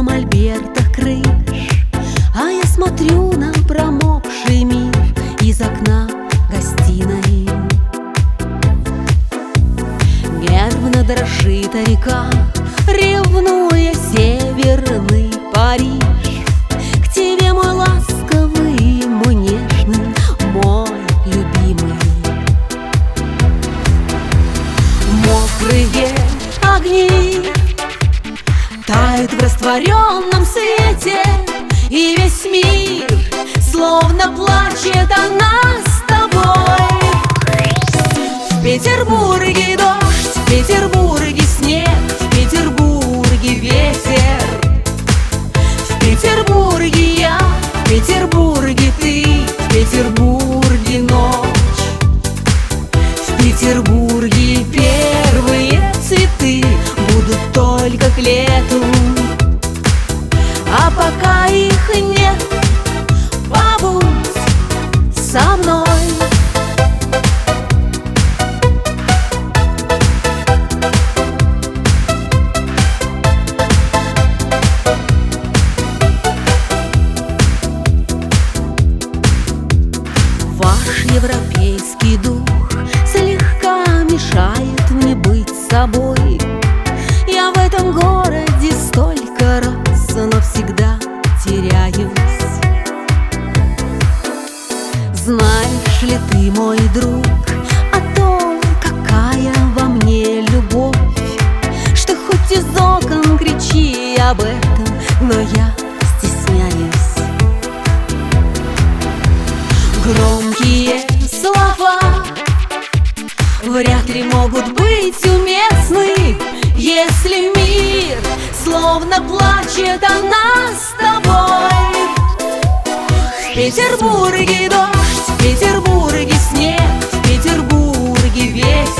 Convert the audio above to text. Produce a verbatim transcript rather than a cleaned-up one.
мольбертах крыш, а я смотрю на промокший мир из окна гостиной. Нервно дрожит река, ревнуя северный Париж. К тебе, мой ласковый, мой нежный, мой любимый. Мокрые огни тают в растворенном свете, и весь мир словно плачет о нас с тобой. В Петербурге дождь, в Петербурге снег, в Петербурге ветер. В Петербурге я, в Петербурге ты, в Петербурге ночь. В Петербурге первые цветы будут только к лету, а пока их нет, побудь со мной. Ваш европейский дух слегка мешает мне быть собой. Я в этом городе столько раз, но всегда теряюсь. Знаешь ли ты, мой друг, о том, какая во мне любовь, что хоть из окон кричи об этом, но я стесняюсь. Громкие слова вряд ли могут быть уместны, если мир словно плачет о нас с тобой. В Петербурге дождь, в Петербурге снег, в Петербурге ветер.